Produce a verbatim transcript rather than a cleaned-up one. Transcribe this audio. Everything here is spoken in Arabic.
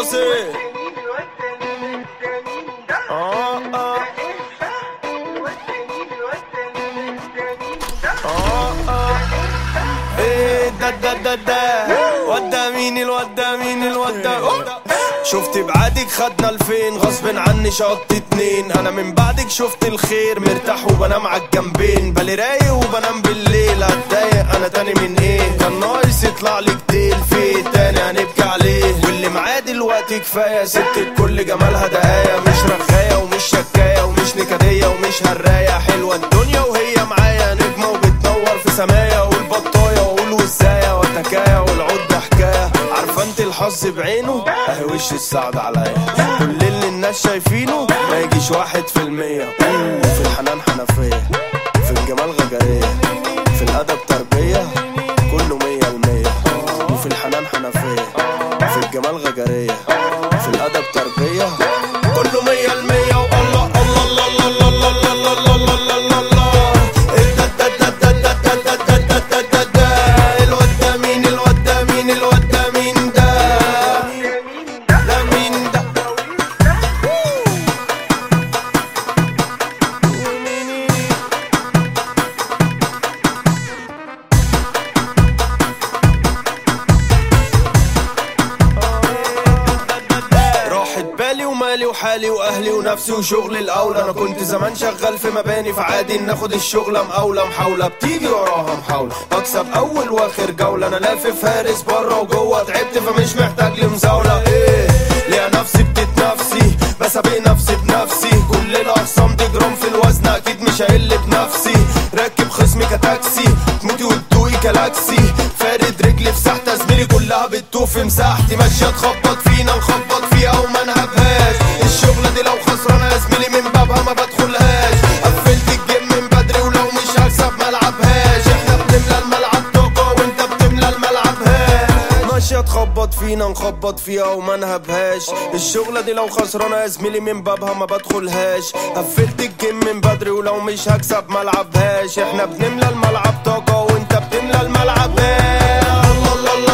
راسي. اه اه اه اه ايه ده ده ده ده ودا مين الودا مين الودا. شفت بعادك خدنا الفين غصب عني شط اتنين. انا من بعدك شفت الخير مرتاح وبنام عالجنبين. بالي رايق وبنام بالليل هتضايق انا تاني من ايه. كان ناقص يطلع لي جديل في ايه تاني هنبكي عليه. واللي معاه دلوقتي كفايه ست الكل جمالها دقايه. مش رغايه ومش شكايه ومش نكديه ومش هرايه. حلوه الدنيا وهي معايا نجمه وبتنور في سمايا. والبطايه واقول وازايه وتكايه والعود حكايه. عارفه انت الحظ بعينه اهي وش السعد عليا. كل اللي الناس شايفينه ما يجيش واحد في المية. في الحنان حنفيه في الجمال غجريه في الادب تربيه كله مية المية. وفي الحنان حنفيه في الجمال غجريه في الادب تربيه كله مية المية. والله الله الله الله الله الله الله الله الله الله الله. الواد ده مين الواد ده مين الواد ده مين ده ده مين ده. راحت بالي ومالي وحالي واهلي ونفسي وشغلي الاولى. انا كنت زمان شغال في مباني فعادي ناخد الشغله مقاوله محاوله. بتيجي وراها محاوله بكسب اول واخر جوله. انا لافف فارس بره وجوه تعبت فمش محتاج لمزاوله. ايه ليا نفسي بتتنفسي بسابق نفسي بنفسي. كل الاخصام دي جرام في الوزن اكيد مش هقل بنفسي. راكب خصمي كتاكسي تموتي وتدوقي كلاكسي. فارد رجلي في ساحتي زميلي كلها بتطوف في مساحتي. ماشيه تخبط فينا نخبط فيها وما نهبهاش. الشغله دي لو خسرانه يا زميلي من بابها ما بدخلهاش. قفلت الجيم من بدري ولو مش هكسب ملعبهاش. احنا بنملى الملعب طاقه وانت بتملى الملعب هاش. ماشيه تخبط فينا نخبط فيها وما نهبهاش. الشغله دي لو خسرانه يا زميلي من بابها ما بدخلهاش. قفلت الجيم من بدري ولو مش هكسب ملعبهاش. احنا بنملى الملعب طاقه وانت بتملى الملعب هاش. الله الله الله